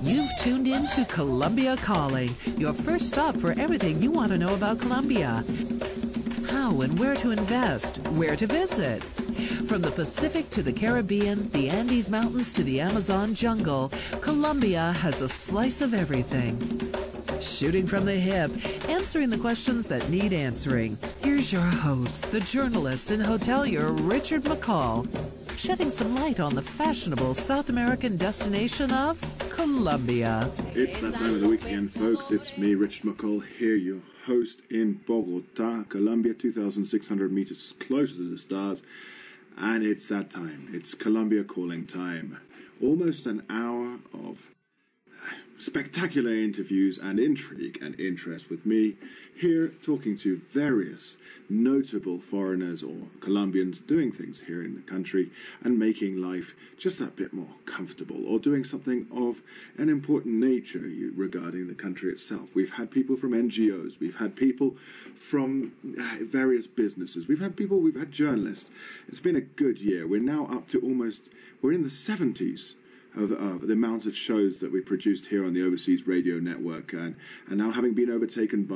You've tuned in to Colombia Calling, your first stop for everything you want to know about Colombia. How and where to invest, where to visit. From the Pacific to the Caribbean, the Andes Mountains to the Amazon jungle, Colombia has a slice of everything. Shooting from the hip, answering the questions that need answering. Here's your host, the journalist and hotelier Richard McCall, shedding some light on the fashionable South American destination of Colombia. It's that time of the week again, folks. It's me, Richard McCall, here, your host in Bogota, Colombia, 2,600 meters closer to the stars. And it's that time. It's Colombia Calling time. Almost an hour of spectacular interviews and intrigue and interest with me here talking to various notable foreigners or Colombians doing things here in the country and making life just that bit more comfortable or doing something of an important nature regarding the country itself. We've had people from NGOs, we've had people from various businesses, we've had journalists. It's been a good year. We're now up to we're in the 70s of the amount of shows that we produced here on the Overseas Radio Network, and now having been taken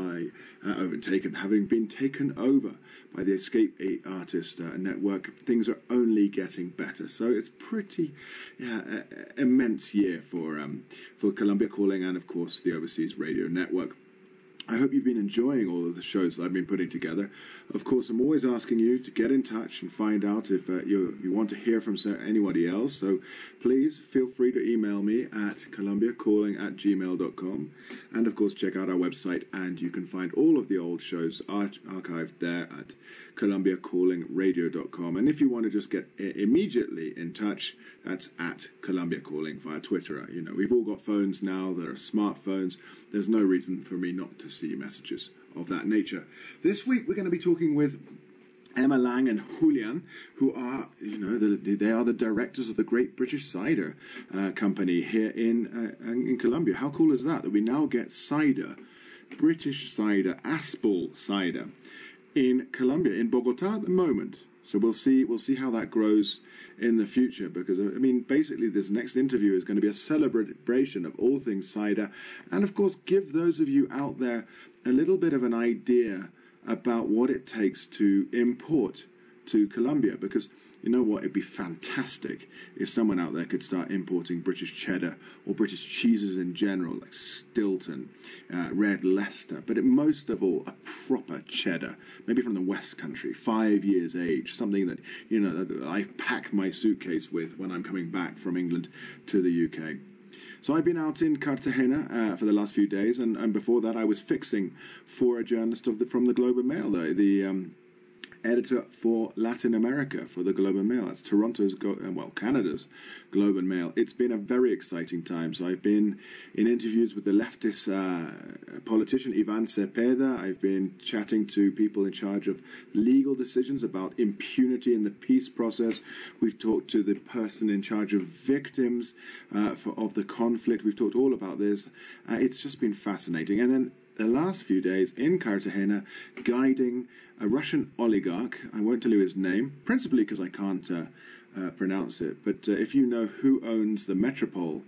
over by the Escape Artist Network, things are only getting better. So it's pretty immense year for Colombia Calling and, of course, the Overseas Radio Network. I hope you've been enjoying all of the shows that I've been putting together. Of course, I'm always asking you to get in touch and find out if you want to hear from anybody else. So please feel free to email me at colombiacalling@gmail.com. And, of course, check out our website, and you can find all of the old shows archived there at colombiacallingradio.com. And if you want to just get immediately in touch, that's at Colombia Calling via Twitter. You know, we've all got phones now that are smartphones. There's no reason for me not to see messages of that nature. This week we're going to be talking with Emma Lang and Julian, who are, they are the directors of the Great British Cider Company here in Colombia. How cool is that we now get cider, British cider, Aspal cider, in Colombia, in Bogota at the moment. So we'll see how that grows in the future, because, basically this next interview is going to be a celebration of all things cider, and, of course, give those of you out there a little bit of an idea about what it takes to import to Colombia, because you know what, it'd be fantastic if someone out there could start importing British cheddar or British cheeses in general, like Stilton, Red Leicester, but most of all, a proper cheddar, maybe from the West Country, 5 years age, something that, that I pack my suitcase with when I'm coming back from England to the UK. So I've been out in Cartagena for the last few days, and before that I was fixing for a journalist from the Globe and Mail, the editor for Latin America for the Globe and Mail. That's Canada's Globe and Mail. It's been a very exciting time. So I've been in interviews with the leftist politician Ivan Cepeda. I've been chatting to people in charge of legal decisions about impunity in the peace process. We've talked to the person in charge of victims of the conflict. We've talked all about this. It's just been fascinating. And then the last few days in Cartagena, guiding a Russian oligarch. I won't tell you his name, principally because I can't pronounce it. But if you know who owns the Metropole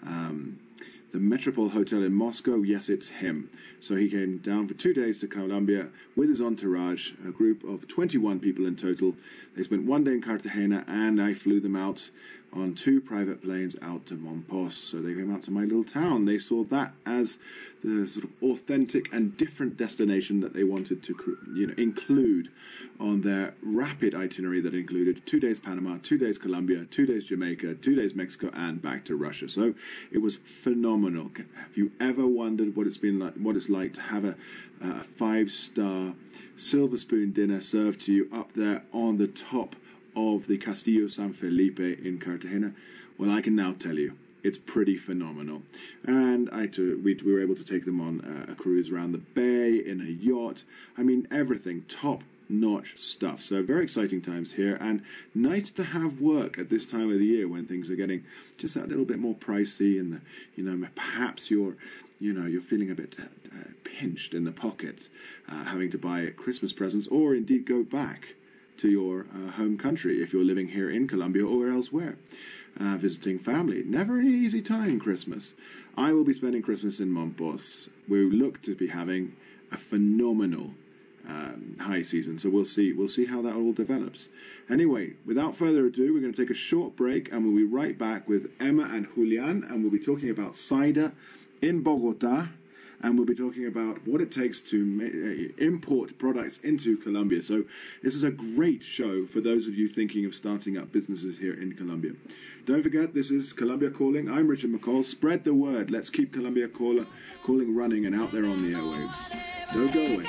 Hotel in Moscow, yes, it's him. So he came down for 2 days to Colombia with his entourage, a group of 21 people in total. They spent 1 day in Cartagena, and I flew them out on 2 private planes out to Monpós. So they came out to my little town. They saw that as the sort of authentic and different destination that they wanted to include on their rapid itinerary that included 2 days Panama, 2 days Colombia, 2 days Jamaica, 2 days Mexico, and back to Russia. So it was phenomenal. Have you ever wondered what it's like to have a 5-star silver spoon dinner served to you up there on the top of the Castillo San Felipe in Cartagena? Well, I can now tell you, it's pretty phenomenal. And we were able to take them on a cruise around the bay in a yacht. Everything top-notch stuff. So very exciting times here, and nice to have work at this time of the year when things are getting just a little bit more pricey, and perhaps you're feeling a bit pinched in the pocket, having to buy Christmas presents, or indeed go back to your home country if you're living here in Colombia or elsewhere, visiting family. Never an easy time, Christmas. I will be spending Christmas in Mompos. We look to be having a phenomenal high season, so we'll see how that all develops. Anyway, without further ado, we're going to take a short break, and we'll be right back with Emma and Julian, and we'll be talking about cider in Bogota, and we'll be talking about what it takes to import products into Colombia. So this is a great show for those of you thinking of starting up businesses here in Colombia. Don't forget, this is Colombia Calling. I'm Richard McCall. Spread the word. Let's keep Colombia Calling running and out there on the airwaves. Don't go away.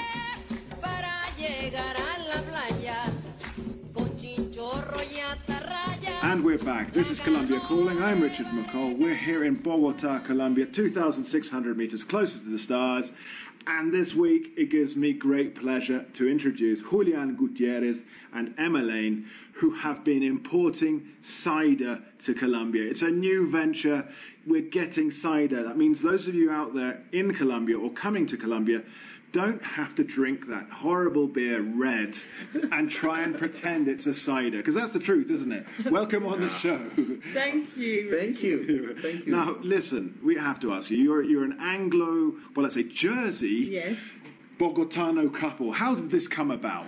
And we're back. This is Colombia Calling. I'm Richard McCall. We're here in Bogota, Colombia, 2,600 meters closer to the stars. And this week, it gives me great pleasure to introduce Julian Gutierrez and Emma Lane, who have been importing cider to Colombia. It's a new venture. We're getting cider. That means those of you out there in Colombia or coming to Colombia don't have to drink that horrible beer red and try and pretend it's a cider, because that's the truth, isn't it? Welcome on the show. Thank you. Thank you. Thank you. Now, listen, we have to ask you, you're an Anglo, well, let's say Jersey, Yes. Bogotano couple. How did this come about?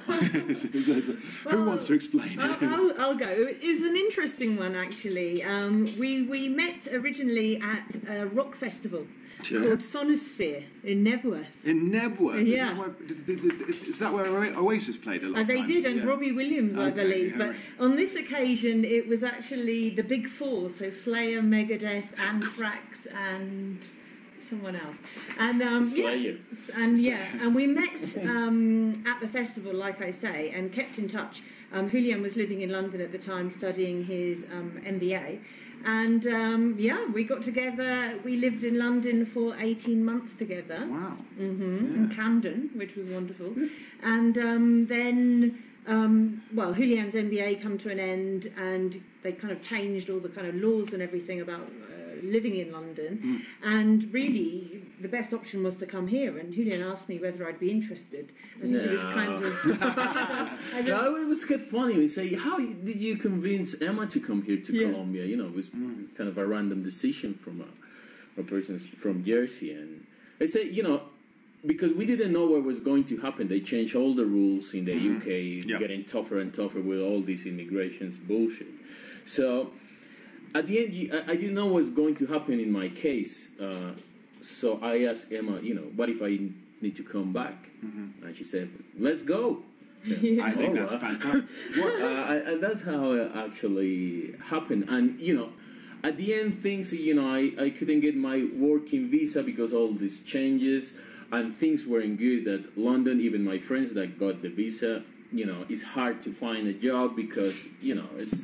Who wants to explain? I'll go. It's an interesting one, actually. We met originally at a rock festival called Sonosphere in Nebworth. In Nebworth? Yeah. Is that where Oasis played a lot of They times? did, and Yeah. Robbie Williams, I Okay, believe. yeah, But right. on this occasion, it was actually the Big Four, so Slayer, Megadeth, Anthrax, and someone else. And Slayer. And we met at the festival, like I say, and kept in touch. Julian was living in London at the time, studying his MBA. And we got together. We lived in London for 18 months together. Wow. In Camden, which was wonderful. And then Julian's MBA come to an end, and they kind of changed all the kind of laws and everything about living in London. And really, the best option was to come here. And Julian asked me whether I'd be interested. And it was kind of... No, it was quite funny. We say, how did you convince Emma to come here to Colombia? You know, it was kind of a random decision from a person from Jersey. And I said, you know, because we didn't know what was going to happen. They changed all the rules in the UK, getting tougher and tougher with all this immigration's bullshit. So at the end, I didn't know what was going to happen in my case. So I asked Emma, you know, what if I need to come back? And she said, let's go. So, I think that's fantastic. and that's how it actually happened. And, you know, at the end, things, you know, I couldn't get my working visa because all these changes, and things weren't good at London. Even my friends that got the visa, you know, it's hard to find a job because, you know, it's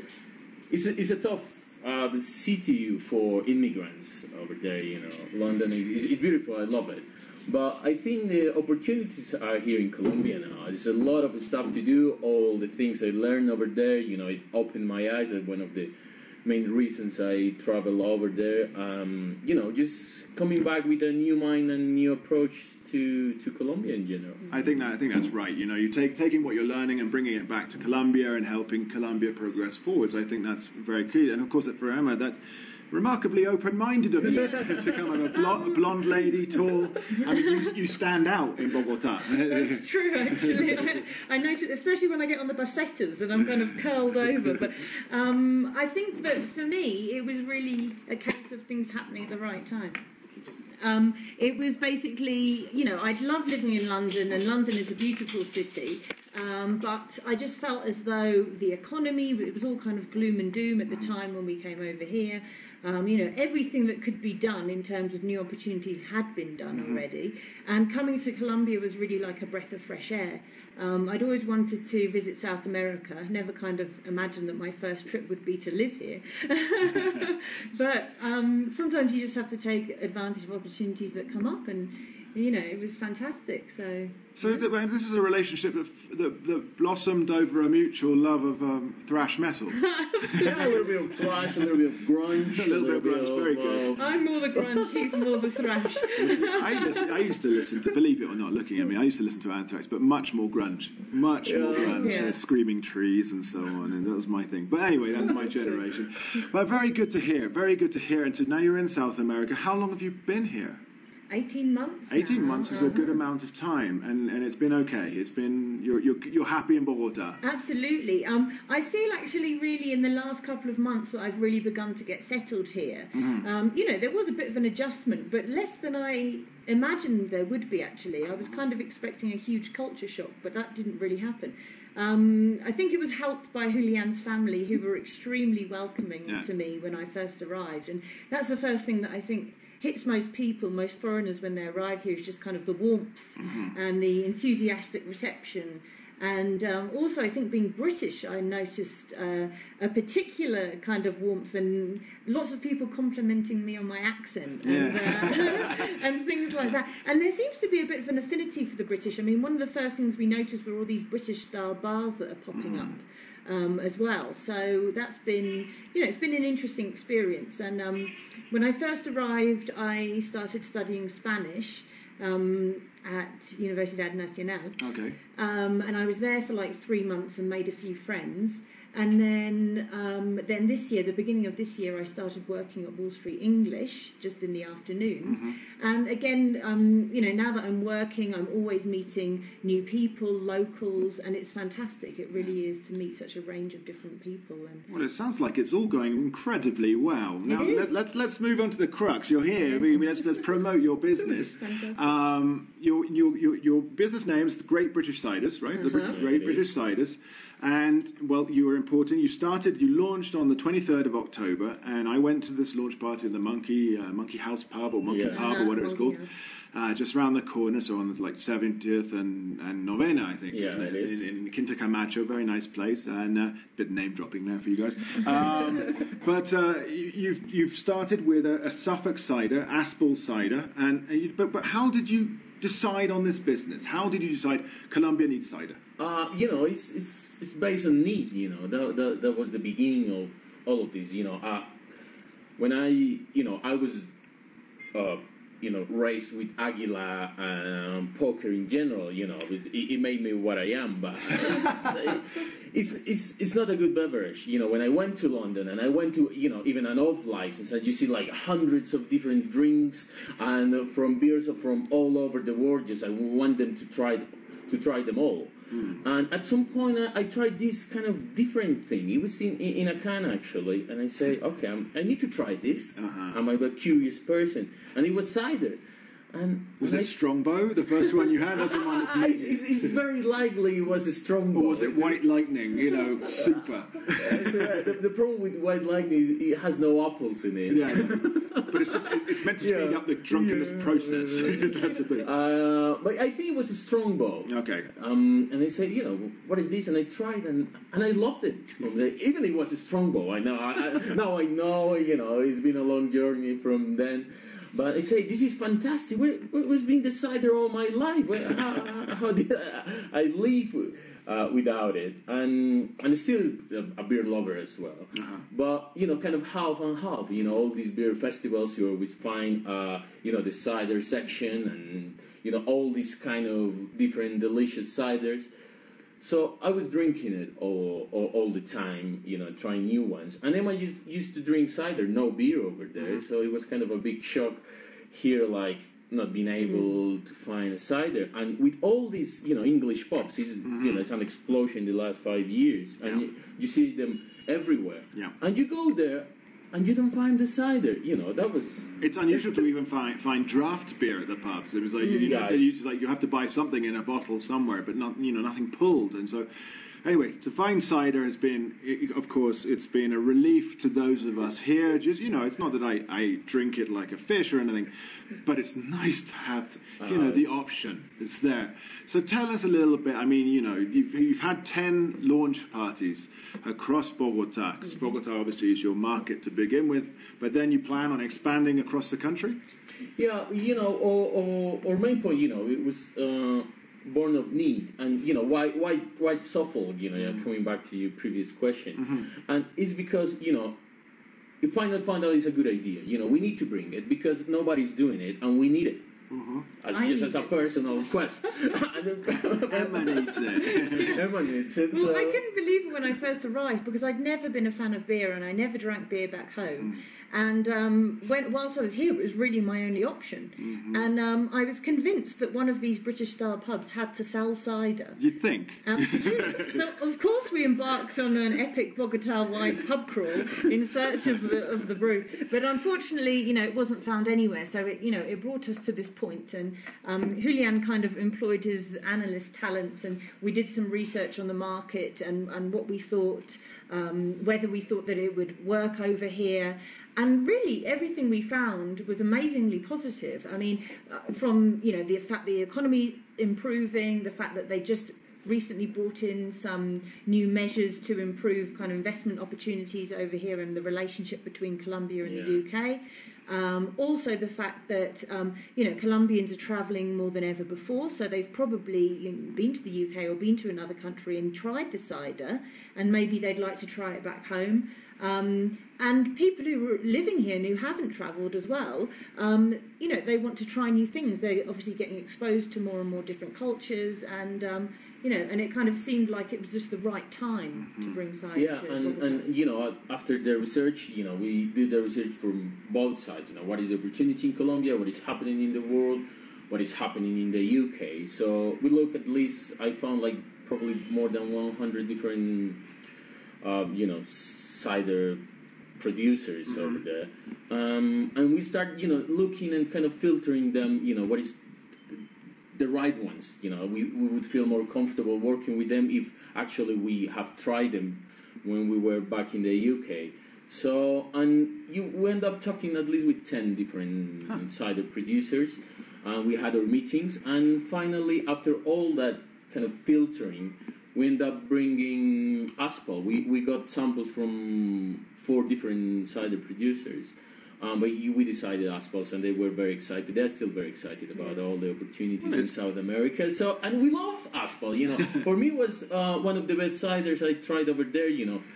a tough city for immigrants over there. You know, London is beautiful. I love it. But I think the opportunities are here in Colombia now. There's a lot of stuff to do. All the things I learned over there, you know, it opened my eyes. That's one of the main reasons I travel over there. You know, just coming back with a new mind and new approach to Colombia in general. I think that's right. You know, you taking what you're learning and bringing it back to Colombia and helping Colombia progress forwards. I think that's very key. And of course, for Emma, that remarkably open-minded of you to come on a blonde lady, tall. I mean, you stand out in Bogota. That's true, actually. I notice, especially when I get on the busettas and I'm kind of curled over. But I think that for me, it was really a case of things happening at the right time. It was basically, you know, I'd loved living in London, and London is a beautiful city. But I just felt as though the economy, it was all kind of gloom and doom at the time when we came over here. You know, everything that could be done in terms of new opportunities had been done already. And coming to Colombia was really like a breath of fresh air. I'd always wanted to visit South America. Never kind of imagined that my first trip would be to live here. But sometimes you just have to take advantage of opportunities that come up. And it was fantastic. So this is a relationship that blossomed over a mutual love of thrash metal. Yeah, a little bit of thrash, a little bit of grunge. A little bit of grunge, very good. I'm more the grunge, he's more the thrash. I used to listen to, believe it or not, looking at me, I used to listen to Anthrax, but much more grunge. Much more grunge. Screaming Trees and so on, and that was my thing. But anyway, that's my generation. But very good to hear, very good to hear. And so now you're in South America. How long have you been here? 18 months. 18 months is a good amount of time, and it's been okay. It's been you're happy in Bogota. Absolutely. I feel actually really in the last couple of months that I've really begun to get settled here. There was a bit of an adjustment, but less than I imagined there would be. Actually, I was kind of expecting a huge culture shock, but that didn't really happen. I think it was helped by Julian's family, who were extremely welcoming to me when I first arrived, and that's the first thing that I think hits most people, most foreigners when they arrive here, is just kind of the warmth and the enthusiastic reception. And also, I think being British, I noticed a particular kind of warmth and lots of people complimenting me on my accent and, and things like that. And there seems to be a bit of an affinity for the British. I mean, one of the first things we noticed were all these British-style bars that are popping up. As well, so that's been, it's been an interesting experience. And when I first arrived, I started studying Spanish at Universidad Nacional. Okay. And I was there for like 3 months and made a few friends. And then this year, the beginning of this year, I started working at Wall Street English just in the afternoons. And again, now that I'm working, I'm always meeting new people, locals, and it's fantastic. It really is to meet such a range of different people. And well, it sounds like it's all going incredibly well. Now let's move on to the crux. You're here. Let's promote your business. Your business name is Great British Ciders, right? The Great British Ciders. And, well, you were important. You launched on the 23rd of October, and I went to this launch party in the Monkey House Pub, or Monkey Pub, or whatever it's called, just round the corner, so on like 70th and Novena, I think, isn't it? In Quinta Camacho, very nice place, and bit name dropping there for you guys. But you've started with a Suffolk cider, Aspel cider, but how did you decide on this business? How did you decide Colombia needs cider? It's based on need. That was the beginning of all of this. When I was raised with Aguila and poker in general. It made me what I am, but it's not a good beverage. When I went to London and I went to even an off license, and you see like hundreds of different drinks and from beers from all over the world. Just I want them to try them all. And at some point, I tried this kind of different thing. It was in a can, actually. And I say, okay, I need to try this. I'm a curious person. And it was cider. And was it Strongbow, the first one you had? That's the one that's made. It's very likely it was a Strongbow. Or was it White Lightning, super? The problem with White Lightning is it has no apples in it. Yeah, but it's meant to speed up the drunkenness process. That's the thing. But I think it was a Strongbow. Okay. And I said, what is this? And I tried, and I loved it. Even if it was a Strongbow, I know. Now I know. It's been a long journey from then. But I say, this is fantastic. What was being the cider all my life? How did I live without it? And still a beer lover as well. But, kind of half and half. All these beer festivals, you always find, the cider section and, all these kind of different delicious ciders. So I was drinking it all the time, trying new ones. And then I used to drink cider, no beer over there. So it was kind of a big shock here, like not being able to find a cider. And with all these, English pubs, it's an explosion in the last 5 years. And you see them everywhere. Yeah. And you go there, and you don't find the cider. That was... It's unusual to even find draft beer at the pubs. It was like you have to buy something in a bottle somewhere, but not nothing pulled. And so Anyway, to find cider has been, of course, it's been a relief to those of us here. Just, it's not that I drink it like a fish or anything, but it's nice to have, the option. It's there. So tell us a little bit. I mean, you've had 10 launch parties across Bogota, because Bogota obviously is your market to begin with, but then you plan on expanding across the country? Yeah, our main point, it was born of need, and why Shuffle, coming back to your previous question, and it's because you found out it's a good idea. We need to bring it because nobody's doing it, and we need it. As a personal quest. Emanates it. Well, I couldn't believe it when I first arrived because I'd never been a fan of beer and I never drank beer back home. And whilst I was here, it was really my only option. And I was convinced that one of these British-style pubs had to sell cider. You'd think. Absolutely. So, of course, we embarked on an epic Bogota-wide pub crawl in search of the brew. But unfortunately, it wasn't found anywhere. So, it brought us to this point. And Julian kind of employed his analyst talents, and we did some research on the market and what we thought, whether we thought that it would work over here. And really, everything we found was amazingly positive. I mean, from the fact the economy improving, the fact that they just recently brought in some new measures to improve kind of investment opportunities over here and the relationship between Colombia and the UK. Also, the fact that Colombians are travelling more than ever before, so they've probably been to the UK or been to another country and tried the cider, and maybe they'd like to try it back home. And people who are living here and who haven't travelled as well, they want to try new things. They're obviously getting exposed to more and more different cultures, and and it kind of seemed like it was just the right time to bring cider. Yeah, and after the research, we did the research from both sides. What is the opportunity in Colombia? What is happening in the world? What is happening in the UK? So we look at least. I found probably more than 100 different, cider producers over there, and we start looking and kind of filtering them, what is the right ones. We would feel more comfortable working with them if actually we have tried them when we were back in the UK. So, and we end up talking at least with 10 different cider producers, and we had our meetings, and finally after all that kind of filtering, we end up bringing Aspal. We got samples from 4 different cider producers, but we decided Aspals, and they were very excited. They're still very excited about all the opportunities in South America. So, and we love Aspal. For me, it was one of the best ciders I tried over there.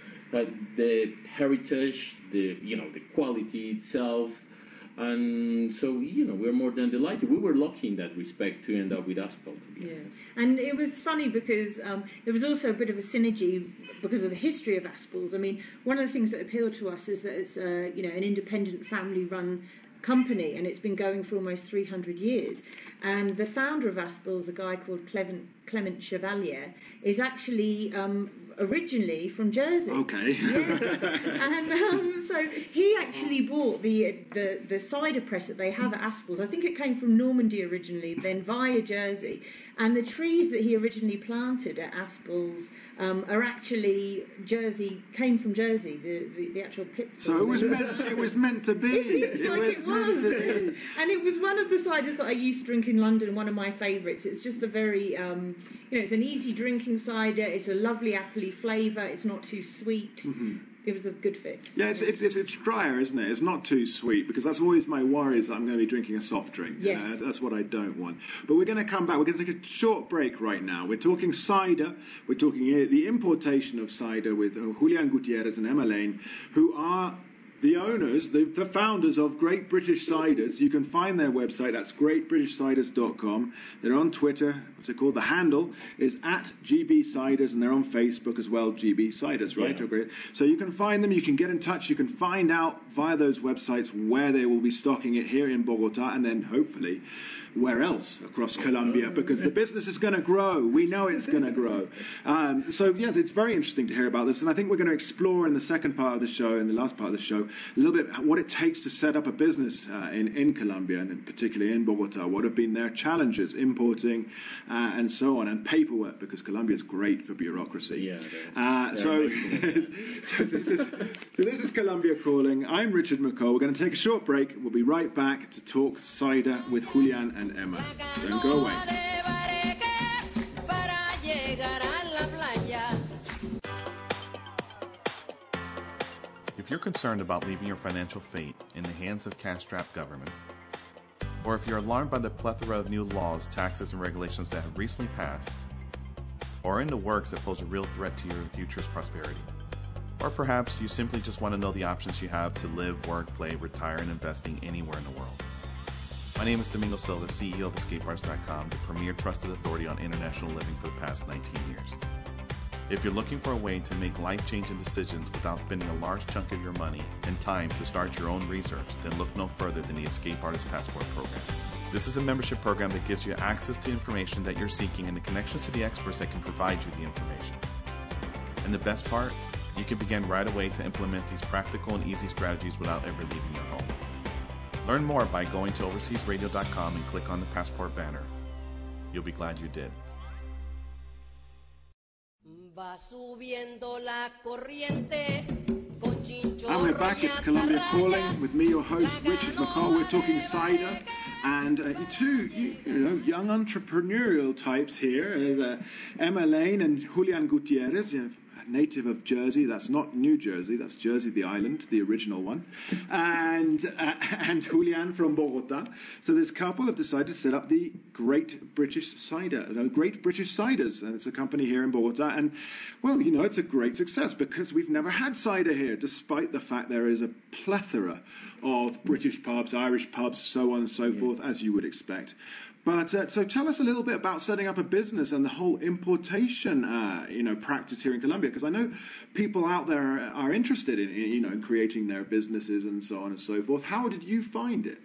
The heritage, the quality itself. And so, we're more than delighted. We were lucky in that respect to end up with Aspal, to be honest. And it was funny because there was also a bit of a synergy because of the history of Aspals. I mean, one of the things that appealed to us is that it's an independent family-run company, and it's been going for almost 300 years. And the founder of Aspals, a guy called Clement Chevalier, is actually originally from Jersey. Okay. Yes. And so he actually bought the cider press that they have at Aspals. I think it came from Normandy originally, then via Jersey. And the trees that he originally planted at Aspals are actually came from Jersey, the actual pips. So it was meant to be. It seems like it was. And it was one of the ciders that I used to drink in London, one of my favourites. It's just a very, it's an easy drinking cider. It's a lovely appley flavour. It's not too sweet. Mm-hmm. It was a good fit. Yeah, it's drier, isn't it? It's not too sweet, because that's always my worry, is that I'm going to be drinking a soft drink. Yes. That's what I don't want. But we're going to come back. We're going to take a short break right now. We're talking cider. We're talking the importation of cider with Julian Gutierrez and Emma Lane, who are the owners, the founders of Great British Ciders. You can find their website. That's greatbritishciders.com. They're on Twitter. What's it called? The handle is @GB-Ciders, and they're on Facebook as well, GB Ciders, right? Yeah. Okay. So you can find them. You can get in touch. You can find out via those websites where they will be stocking it here in Bogota, and then hopefully where else across Colombia, because the business is going to grow. We know it's going to grow. So, yes, it's very interesting to hear about this, and I think we're going to explore in the second part of the show, in the last part of the show, a little bit what it takes to set up a business in Colombia, and particularly in Bogota. What have been their challenges, importing and so on, and paperwork, because Colombia is great for bureaucracy. Yeah, so this is Colombia Calling. I'm Richard McCall. We're going to take a short break. We'll be right back to talk cider with Julian and Emma. Don't go away. If you're concerned about leaving your financial fate in the hands of cash-strapped governments, or if you're alarmed by the plethora of new laws, taxes, and regulations that have recently passed, or in the works that pose a real threat to your future's prosperity, or perhaps you simply just want to know the options you have to live, work, play, retire, and investing anywhere in the world. My name is Domingo Silva, CEO of EscapeArtist.com, the premier trusted authority on international living for the past 19 years. If you're looking for a way to make life-changing decisions without spending a large chunk of your money and time to start your own research, then look no further than the Escape Artist Passport program. This is a membership program that gives you access to information that you're seeking and the connections to the experts that can provide you the information. And the best part? You can begin right away to implement these practical and easy strategies without ever leaving your home. Learn more by going to overseasradio.com and click on the Passport banner. You'll be glad you did. And we're back. It's Colombia Calling with me, your host, Richard McCall. We're talking cider and two young entrepreneurial types here, Emma Lane and Julian Gutierrez, native of Jersey. That's not New Jersey, that's Jersey the island, the original one, and Julian from Bogota. So this couple have decided to set up the Great British Cider, Great British Ciders, and it's a company here in Bogota. And well, it's a great success because we've never had cider here, despite the fact there is a plethora of British pubs, Irish pubs, so on and so forth, as you would expect. But so tell us a little bit about setting up a business and the whole importation, practice here in Colombia, because I know people out there are interested in creating their businesses and so on and so forth. How did you find it?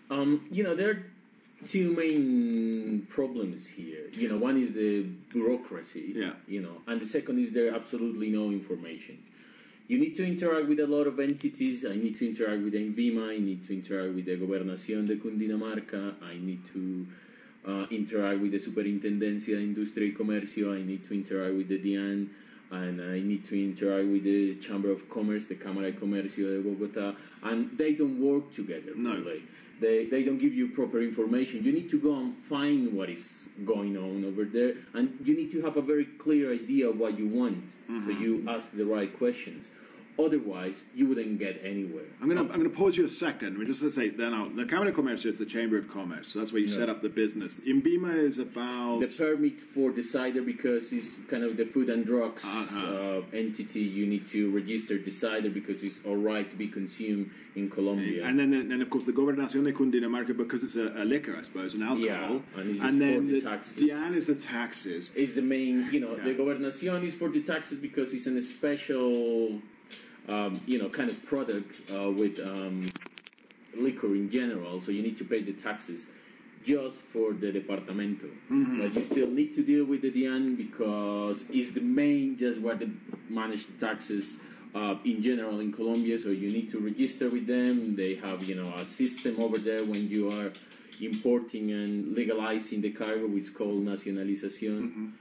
There are two main problems here. One is the bureaucracy. And the second is there absolutely no information. You need to interact with a lot of entities. I need to interact with the INVIMA. I need to interact with the Gobernación de Cundinamarca. I need to interact with the Superintendencia de Industria y Comercio. I need to interact with the DIAN. And I need to interact with the Chamber of Commerce, the Cámara de Comercio de Bogotá. And they don't work together. No. Really. They don't give you proper information. You need to go and find what is going on over there, and you need to have a very clear idea of what you want, so you ask the right questions. Otherwise, you wouldn't get anywhere. I'm going to pause you a second. We're just going to say, the Cámara de Comercio is the Chamber of Commerce, so that's where you set up the business. INVIMA is about... The permit for the cider, because it's kind of the food and drugs entity. You need to register the cider because it's all right to be consumed in Colombia. And then of course, the Gobernación de Cundinamarca, because it's a liquor, I suppose, an alcohol. Yeah, and it's and then for the taxes. DIAN is the taxes. It's the main, the Gobernación is for the taxes because it's a special... kind of product with liquor in general, so you need to pay the taxes just for the departamento. But you still need to deal with the DIAN because it's the main, just where they manage the taxes in general in Colombia, so you need to register with them. They have, a system over there when you are importing and legalizing the cargo, which is called nacionalización.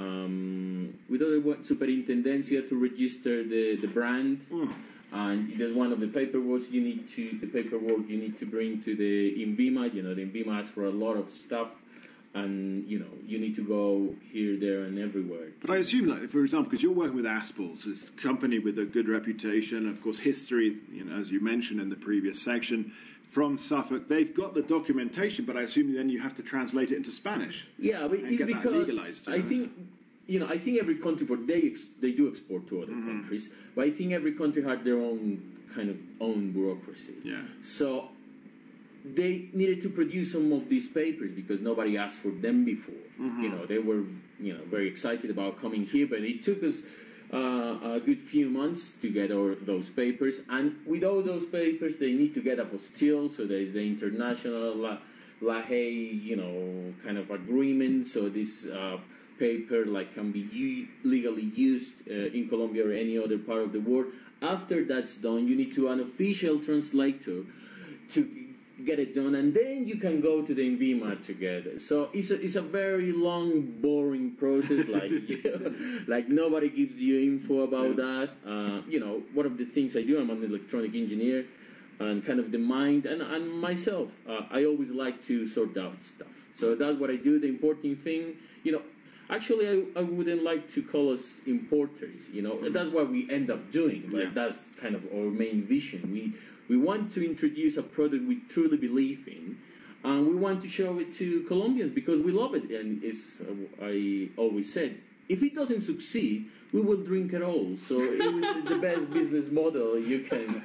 With other Superintendencia to register the brand, and there's one of the paperwork you need to bring to the INVIMA. The INVIMA asks for a lot of stuff, and you need to go here, there, and everywhere. But I assume, for example, because you're working with Aspels, it's a company with a good reputation, of course, history, as you mentioned in the previous section. From Suffolk, they've got the documentation, but I assume then you have to translate it into Spanish. Yeah, but it's because I think every country, they do export to other countries, but I think every country had their own bureaucracy. Yeah. So they needed to produce some of these papers because nobody asked for them before. They were very excited about coming here, but it took us a good few months to get all those papers, and with all those papers they need to get apostille, so there is the international La Haye kind of agreement, so this paper can be legally used in Colombia or any other part of the world, After that's done, you need to an official translator to get it done, and then you can go to the INVIMA together. So it's a very long, boring process. Like like nobody gives you info about that. One of the things I do, I'm an electronic engineer, and kind of the mind and myself. I always like to sort out stuff. So that's what I do. The important thing, actually, I wouldn't like to call us importers. That's what we end up doing. But that's kind of our main vision. We want to introduce a product we truly believe in, and we want to show it to Colombians because we love it. And I always said, if it doesn't succeed, we will drink it all. So it was the best business model you can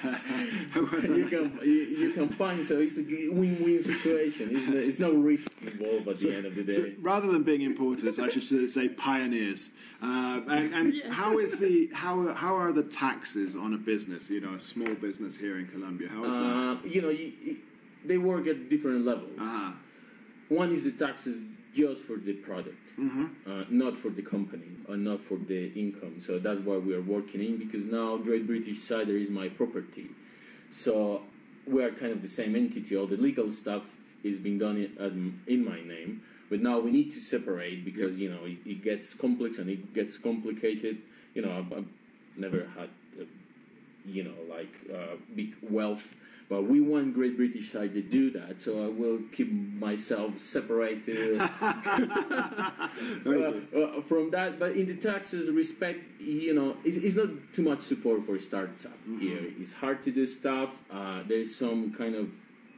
find. So it's a win-win situation. It's no risk involved at the end of the day. So rather than being importers, I should say pioneers. How are the taxes on a business? A small business here in Colombia. How is that? They work at different levels. One is the taxes just for the product, not for the company, or not for the income. So that's why we are working in, because now Great British Cider is my property. So we are kind of the same entity. All the legal stuff is being done in my name, but now we need to separate because it gets complex and it gets complicated. I've never had big wealth. But we want Great British Cider to do that, so I will keep myself separated from that. But in the taxes respect, it's not too much support for startup here. It's hard to do stuff. There's some kind of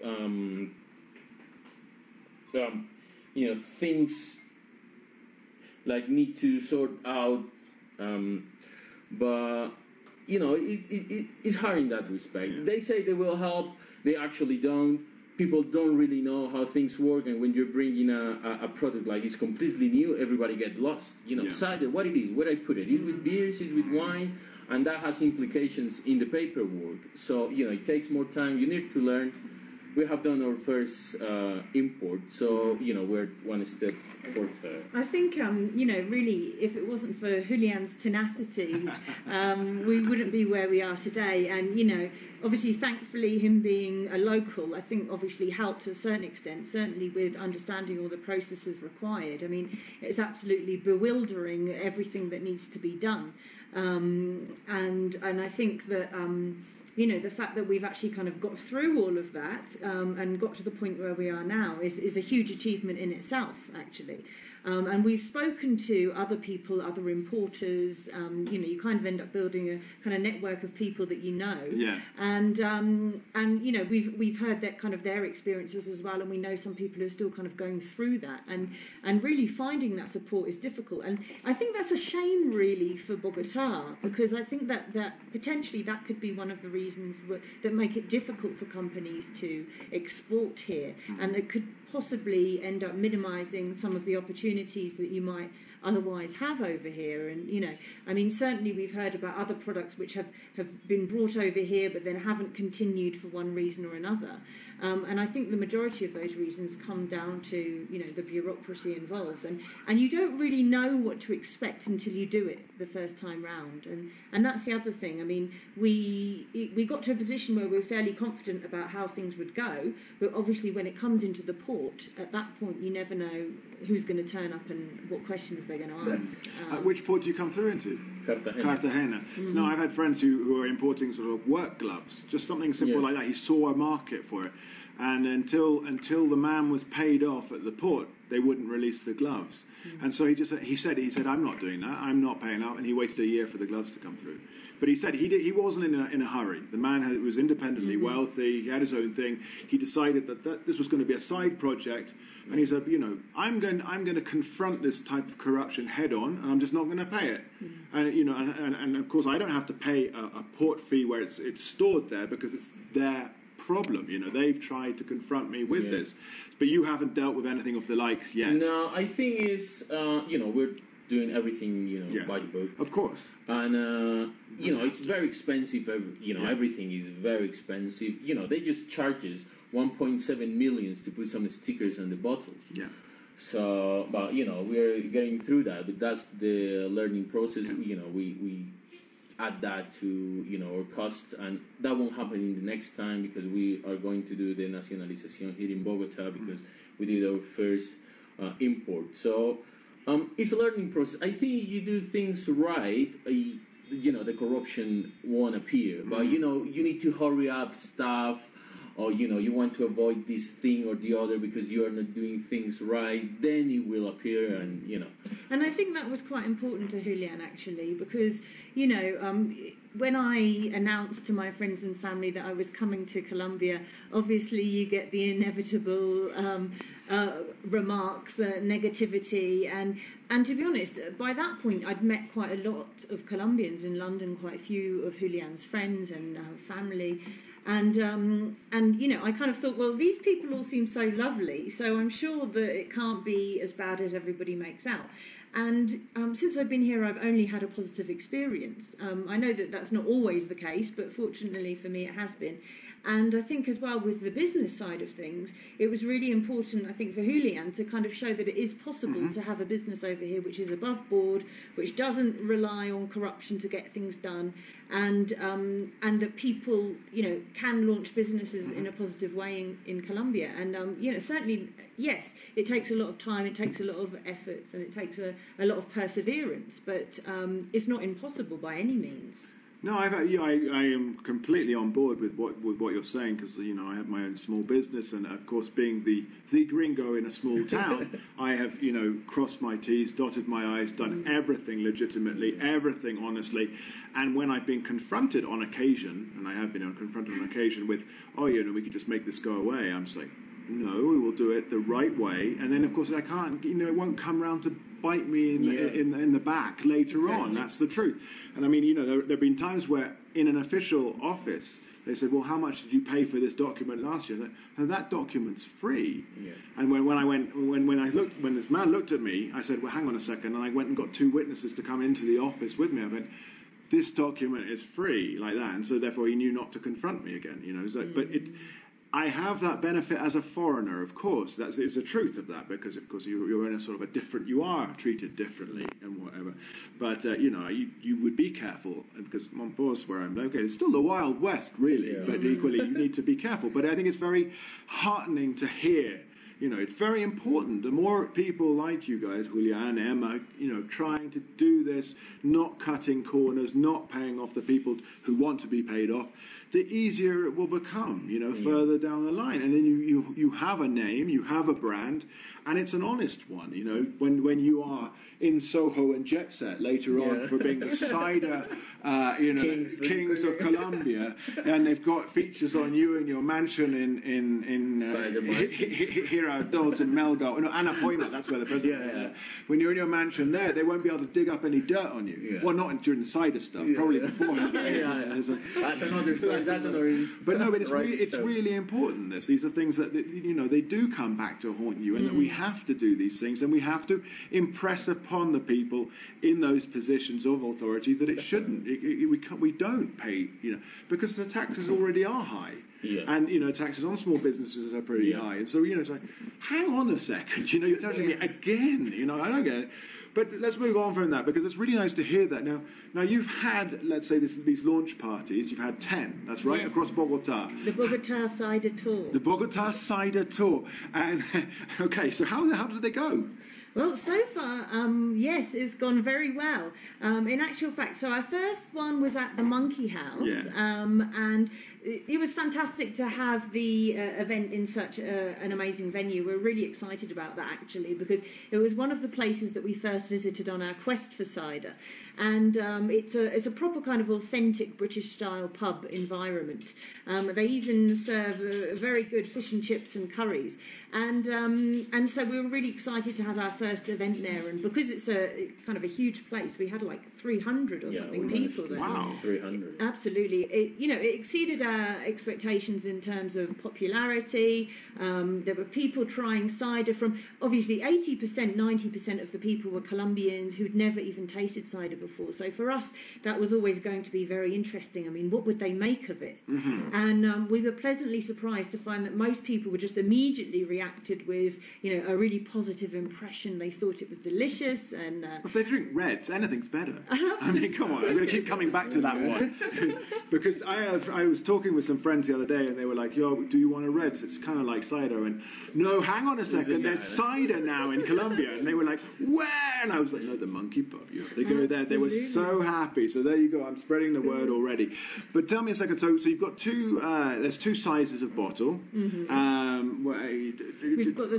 things like need to sort out, but. It's hard in that respect. Yeah. They say they will help. They actually don't. People don't really know how things work, and when you're bringing a product like it's completely new, everybody gets lost. Cider, what it is, where I put it. Is with beers, is with wine, and that has implications in the paperwork. So, it takes more time. You need to learn. We have done our first import, so, we're one step further. I think, really, if it wasn't for Julian's tenacity, we wouldn't be where we are today. And, obviously, thankfully, him being a local, I think, obviously helped to a certain extent, certainly with understanding all the processes required. I mean, it's absolutely bewildering, everything that needs to be done. And I think that... the fact that we've actually kind of got through all of that and got to the point where we are now is a huge achievement in itself, actually. And we've spoken to other people, other importers. You kind of end up building a kind of network of people that you know. Yeah. And we've heard that kind of their experiences as well, and we know some people who are still kind of going through that. And really finding that support is difficult. And I think that's a shame, really, for Bogota, because I think that potentially that could be one of the reasons that make it difficult for companies to export here, and that could possibly end up minimising some of the opportunities that you might otherwise have over here. And certainly we've heard about other products which have been brought over here but then haven't continued for one reason or another. And I think the majority of those reasons come down to the bureaucracy involved, and you don't really know what to expect until you do it the first time round. And that's the other thing. I mean, we got to a position where we were fairly confident about how things would go, but obviously when it comes into the port, at that point you never know who's going to turn up and what questions they're going to ask. Which port do you come through into? Cartagena. So now I've had friends who are importing sort of work gloves, just something simple like that. He saw a market for it, and until the man was paid off at the port, they wouldn't release the gloves. And so he said I'm not doing that. I'm not paying out. And he waited a year for the gloves to come through. But he said he wasn't in a hurry. The man was independently wealthy. He had his own thing. He decided that this was going to be a side project. And he said, I'm going to confront this type of corruption head on, and I'm just not going to pay it. And of course I don't have to pay a port fee where it's stored there because it's their problem. They've tried to confront me with this, but you haven't dealt with anything of the like yet. No, I think it's we're doing everything by the book, of course, and it's very expensive. Everything is very expensive. They just charge us 1.7 million to put some stickers on the bottles. Yeah. So, but we're getting through that. But that's the learning process. We add that to our cost, and that won't happen in the next time because we are going to do the nacionalización here in Bogota because we did our first import. So it's a learning process. I think you do things right, the corruption won't appear. But you need to hurry up stuff, or you want to avoid this thing or the other because you are not doing things right. Then it will appear, and And I think that was quite important to Julian actually, because when I announced to my friends and family that I was coming to Colombia, obviously you get the inevitable remarks, negativity, and to be honest, by that point I'd met quite a lot of Colombians in London, quite a few of Julian's friends and family, and I kind of thought, well, these people all seem so lovely, so I'm sure that it can't be as bad as everybody makes out. And since I've been here, I've only had a positive experience. I know that that's not always the case, but fortunately for me, it has been. And I think as well with the business side of things, it was really important, I think, for Julian to kind of show that it is possible to have a business over here which is above board, which doesn't rely on corruption to get things done, and that people, can launch businesses in a positive way in Colombia. And, certainly, yes, it takes a lot of time, it takes a lot of efforts, and it takes a lot of perseverance, but it's not impossible by any means. No, I am completely on board with what you're saying, because I have my own small business, and of course, being the gringo in a small town, I have crossed my T's, dotted my I's, done everything legitimately, everything honestly, and when I've been confronted on occasion, and I have been confronted on occasion with, we could just make this go away, I'm just like, no, we will do it the right way, and then of course I can't, it won't come round to bite me in the back later on. That's the truth. And I mean, there have been times where in an official office they said, well, how much did you pay for this document last year? And that document's free. Yeah. And when this man looked at me, I said, well, hang on a second, and I went and got 2 witnesses to come into the office with me. I went, this document is free, like that, and so therefore he knew not to confront me again. But I have that benefit as a foreigner, of course. It's the truth of that, because of course you're in a sort of a different. You are treated differently and whatever. But you would be careful, because Montpós, where I'm located, it's still the Wild West, really. Yeah. But equally, you need to be careful. But I think it's very heartening to hear. It's very important. The more people like you guys, Julian, Emma, trying to do this, not cutting corners, not paying off the people who want to be paid off, the easier it will become, further down the line. And then you have a name, you have a brand, and it's an honest one, when you are in Soho and Jet Set later on for being the cider, kings of Colombia, and they've got features on you in your mansion in Girardot and Melgar, Ana Poima, that's where the president is. When you're in your mansion there, they won't be able to dig up any dirt on you. Yeah. Well, not during the cider stuff, probably beforehand. That's another story. But no, but it's really important. These are things that they do come back to haunt you, and that we have to do these things, and we have to impress upon the people in those positions of authority that it shouldn't. We don't pay, because the taxes already are high. Yeah. And, taxes on small businesses are pretty high. And so, it's like, hang on a second, you're touching me again, I don't get it. But let's move on from that, because it's really nice to hear that. Now you've had, let's say, these launch parties. You've had 10, that's right, across Bogota. The Bogota Cider Tour. The Bogota Cider Tour. And, okay, so how did they go? Well, so far, yes, it's gone very well. In actual fact, so our first one was at the Monkey House, and it was fantastic to have the event in such an amazing venue. We're really excited about that, actually, because it was one of the places that we first visited on our quest for cider. And it's a proper kind of authentic British-style pub environment. They even serve very good fish and chips and curries. And so we were really excited to have our first event there. And because it's a kind of a huge place, we had like 300 or something people there. Wow, 300. Absolutely. It exceeded our expectations in terms of popularity. There were people trying cider from, obviously 80%, 90% of the people were Colombians who'd never even tasted cider before. So for us, that was always going to be very interesting. I mean, what would they make of it? Mm-hmm. And we were pleasantly surprised to find that most people were just immediately reacted with, a really positive impression and they thought it was delicious. And if they drink reds, anything's better. I mean, come on, I'm going to keep coming back to that one. Because I was talking with some friends the other day, and they were like, "Yo, do you want a red? It's kind of like cider." And no, hang on a second, there's cider now in Colombia. And they were like, "Where?" And I was like, "No, the Monkey Pub. You have to go there." They were so happy. So there you go. I'm spreading the word already. But tell me a second. So you've got there's two sizes of bottle. We've got the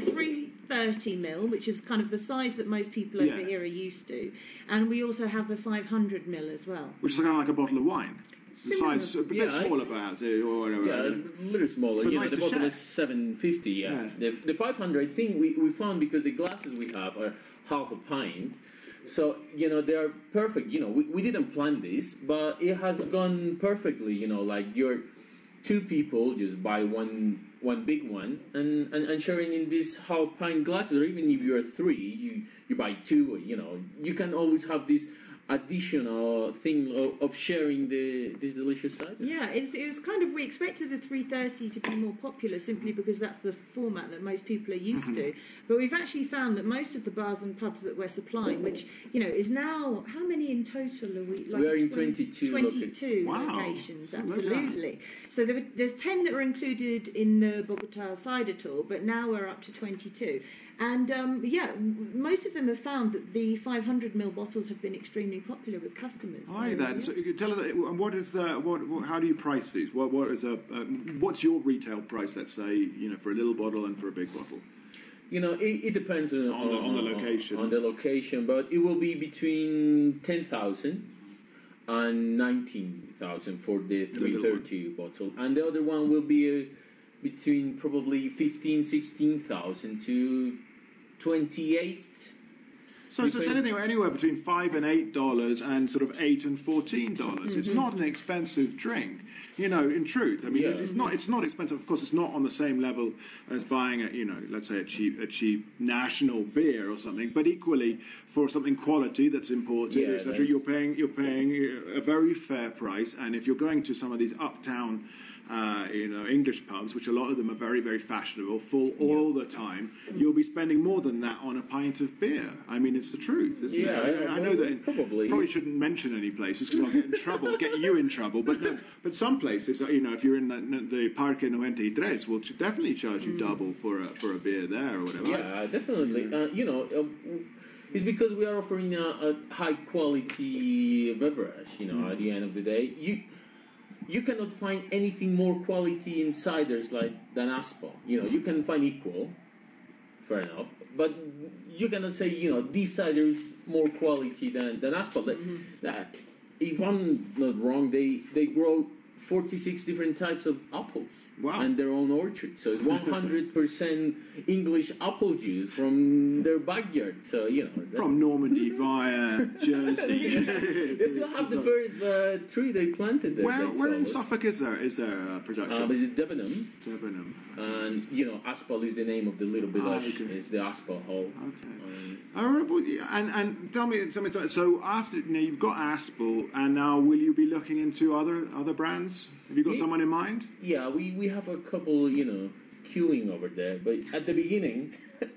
330ml, which is kind of the size that most people over here are used to, and we also have the 500ml as well, which is kind of like a bottle of wine. The size is a bit smaller, perhaps, or whatever. Yeah, a little smaller. So nice the bottle is 750. Yeah. The 500, I think we found, because the glasses we have are half a pint. So, they are perfect. We didn't plan this, but it has gone perfectly. Like you're two people, just buy one big one and sharing in these half pint glasses, or even if you're three, you buy two. You can always have this additional thing of sharing this delicious cider. Yeah, it was kind of, we expected the 330 to be more popular simply because that's the format that most people are used to. But we've actually found that most of the bars and pubs that we're supplying, which, is now, how many in total are we? Like we are in 22 locations, absolutely. So there's 10 that were included in the Bogota Cider Tour, but now we're up to 22. And most of them have found that the 500ml bottles have been extremely popular with customers. So you tell us, what is how do you price these? What's your retail price? Let's say for a little bottle and for a big bottle. It depends on the location. On the location, but it will be between 10,000 and 19,000 for the 330 bottle, and the other one will be between probably 16,000 to 28. So it's anywhere between $5 and $8 and sort of $8 and $14. It's not an expensive drink, in truth. I mean, it's not expensive. Of course, it's not on the same level as buying let's say a cheap national beer or something. But equally, for something quality that's imported, etc., you're paying a very fair price. And if you're going to some of these uptown English pubs, which a lot of them are very, very fashionable, full all the time, you'll be spending more than that on a pint of beer. I mean, it's the truth, isn't it? I know that probably shouldn't mention any places because I'll get in trouble, get you in trouble. But some places, if you're in the Parque 93, will definitely charge you double for a beer there or whatever. Yeah, definitely. It's because we are offering a high quality beverage. At the end of the day, you cannot find anything more quality in ciders than Aspall. You can find equal, fair enough, but you cannot say, this cider is more quality than Aspall. If I'm not wrong, they grow 46 different types of apples and their own orchard. So it's 100% English apple juice from their backyard. So, from Normandy via Jersey. They still have the first tree they planted there. Where in Suffolk is there production? It's Debenham. Debenham. And, Aspall is the name of the little village. It's the Aspall Hall. Okay. And tell me something. So after you've got Aspall, and now will you be looking into other brands? Have you got someone in mind? Yeah, we have a couple, queuing over there. But at the beginning,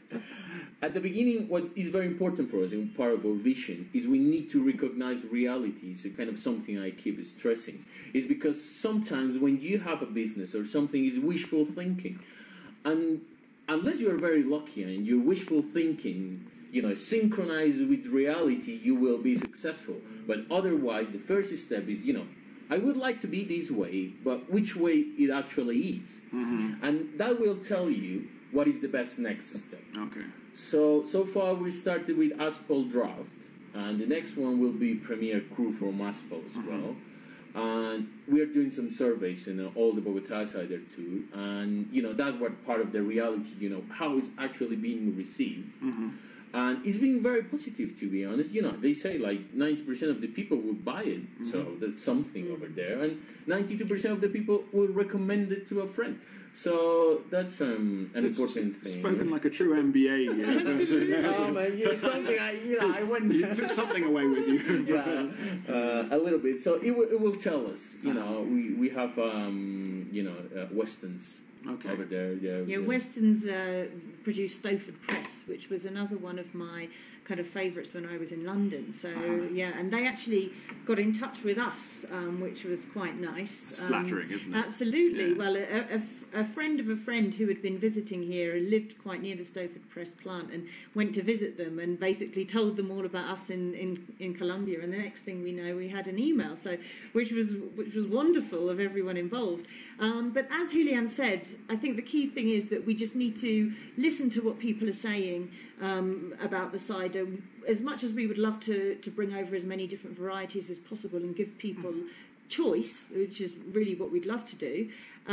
what is very important for us and part of our vision is we need to recognize reality. It's a kind of something I keep stressing. Is because sometimes when you have a business or something is wishful thinking, and unless you are very lucky and your wishful thinking synchronized with reality, you will be successful. But otherwise, the first step is, I would like to be this way, but which way it actually is. And that will tell you what is the best next step. Okay. So far we started with Aspall Draft, and the next one will be Premier Cru from Aspall as well. And we are doing some surveys in all the Bogota cider too, and that's what part of the reality, how it's actually being received. And it's been very positive, to be honest. They say 90% of the people would buy it, so that's something over there. And 92% of the people will recommend it to a friend. So that's an important thing. Spoken like a true MBA. Oh man, something I went. You took something away with you. A little bit. So it will tell us. We have Weston's over there. Yeah, Weston's produced Stowford Press, which was another one of my kind of favourites when I was in London. So and they actually got in touch with us, which was quite nice. It's flattering, isn't it? Absolutely. Yeah. Well, a friend of a friend who had been visiting here and lived quite near the Stowford Press plant and went to visit them and basically told them all about us in Colombia. And the next thing we know, we had an email, which was wonderful of everyone involved. But as Julian said, I think the key thing is that we just need to listen to what people are saying about the cider. As much as we would love to bring over as many different varieties as possible and give people choice, which is really what we'd love to do,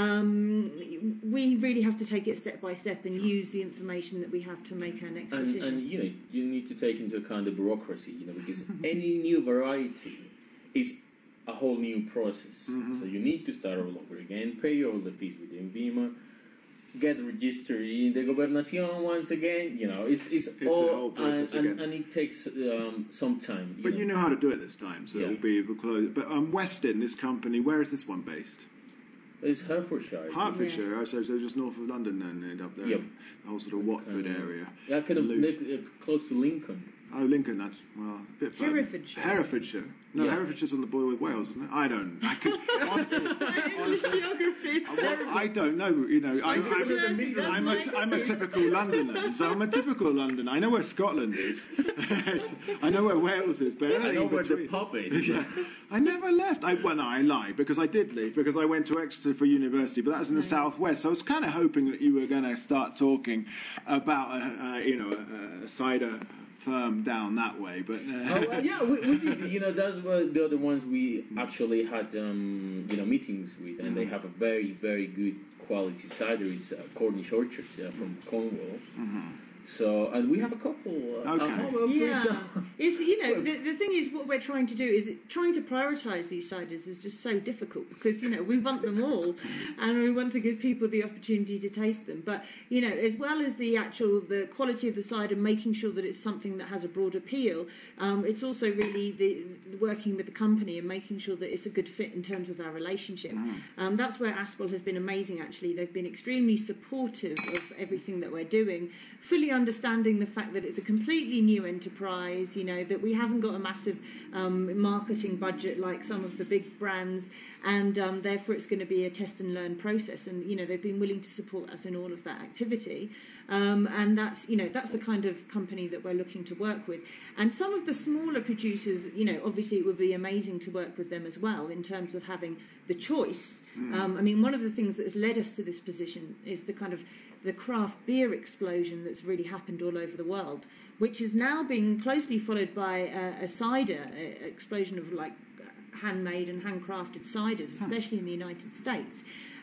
we really have to take it step by step and use the information that we have to make our next decision. And you need to take into account the bureaucracy, because any new variety is a whole new process. So you need to start all over again, pay all the fees with INVIMA, get registered in the Gobernación once again. It's all, a whole process again. And it takes some time. But you know how to do it this time, so it'll be close. But Weston, this company, where is this one based? It's Hertfordshire. Hertfordshire, so just north of London, then up there, the whole sort of Watford area. Yeah, kind of close to Lincoln. Oh, Lincoln, that's, a bit further. Herefordshire. No, Herefordshire's on the border with Wales, isn't it? I don't know. Honestly, geography is terrible. I don't know, I'm a typical Londoner, so I'm a typical Londoner. I know where Scotland is. I know where Wales is, but I know where the pub is. Yeah. I never left. I lie, because I did leave, because I went to Exeter for university, but that was in the southwest, so I was kind of hoping that you were going to start talking about, a cider firm down that way, but we did. Those were the other ones we actually had meetings with, and they have a very, very good quality cider. It's Cornish Orchards from Cornwall. So, and we have a couple. It's the thing is, what we're trying to do is trying to prioritise these ciders is just so difficult because we want them all, and we want to give people the opportunity to taste them. But as well as the quality of the cider, making sure that it's something that has a broad appeal. It's also really the working with the company and making sure that it's a good fit in terms of our relationship. That's where Aspel has been amazing. Actually, they've been extremely supportive of everything that we're doing, fully understanding the fact that it's a completely new enterprise, that we haven't got a massive marketing budget like some of the big brands, and therefore it's going to be a test and learn process. And they've been willing to support us in all of that activity, and that's the kind of company that we're looking to work with. And some of the smaller producers, obviously it would be amazing to work with them as well in terms of having the choice. One of the things that has led us to this position is the craft beer explosion that's really happened all over the world, which is now being closely followed by a cider explosion of handmade and handcrafted ciders, especially in the United States.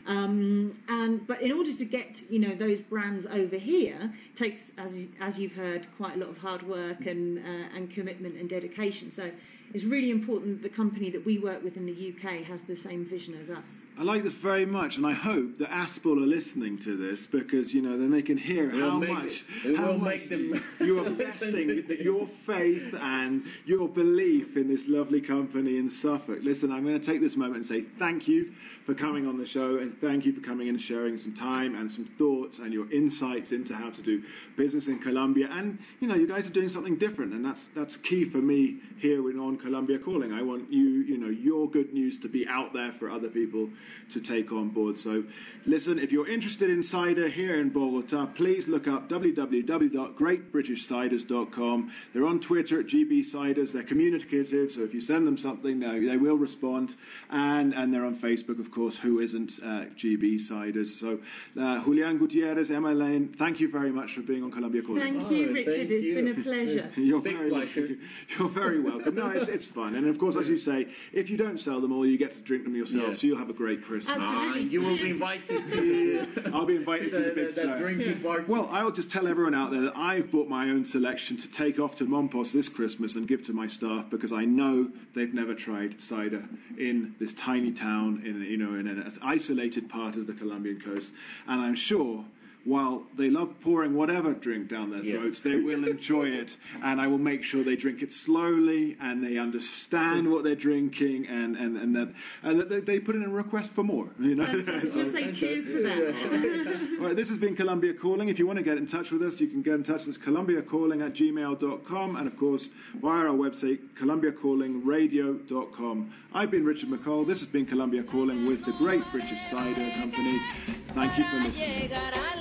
But in order to get those brands over here takes, as you've heard, quite a lot of hard work and commitment and dedication. So it's really important that the company that we work with in the UK has the same vision as us. I like this very much, and I hope that Aspel are listening to this because then they can hear how much you are investing your faith and your belief in this lovely company in Suffolk. Listen, I'm going to take this moment and say thank you for coming on the show, and thank you for coming in and sharing some time and some thoughts and your insights into how to do business in Colombia. And you guys are doing something different, and that's key for me here on Colombia Calling. I want your good news to be out there for other people to take on board. So listen, if you're interested in cider here in Bogota, please look up www.greatbritishciders.com. They're on Twitter at GB Ciders. They're communicative, so if you send them something, they will respond. And they're on Facebook, of course. Who isn't GB Ciders? So Julian Gutierrez, Emma Lane, thank you very much for being on Colombia Calling. Thank you, Richard. It's been a pleasure. You're very welcome. No, it's fun. And of course, as you say, if you don't sell them all, you get to drink them yourself, so you'll have a great Christmas. You will be invited to... I'll be invited to the big drinking party. Well, I'll just tell everyone out there that I've bought my own selection to take off to Mompos this Christmas and give to my staff because I know they've never tried cider in this tiny town in an isolated part of the Colombian coast. And I'm sure while they love pouring whatever drink down their throats, they will enjoy it, and I will make sure they drink it slowly and they understand what they're drinking, and that they put in a request for more. You know, We'll say cheers to that. All right, this has been Columbia Calling. If you want to get in touch with us, you can get in touch with us, columbiacalling@gmail.com, and of course via our website, columbiacallingradio.com. I've been Richard McColl. This has been Columbia Calling with the great British Cider Company. Thank you for listening.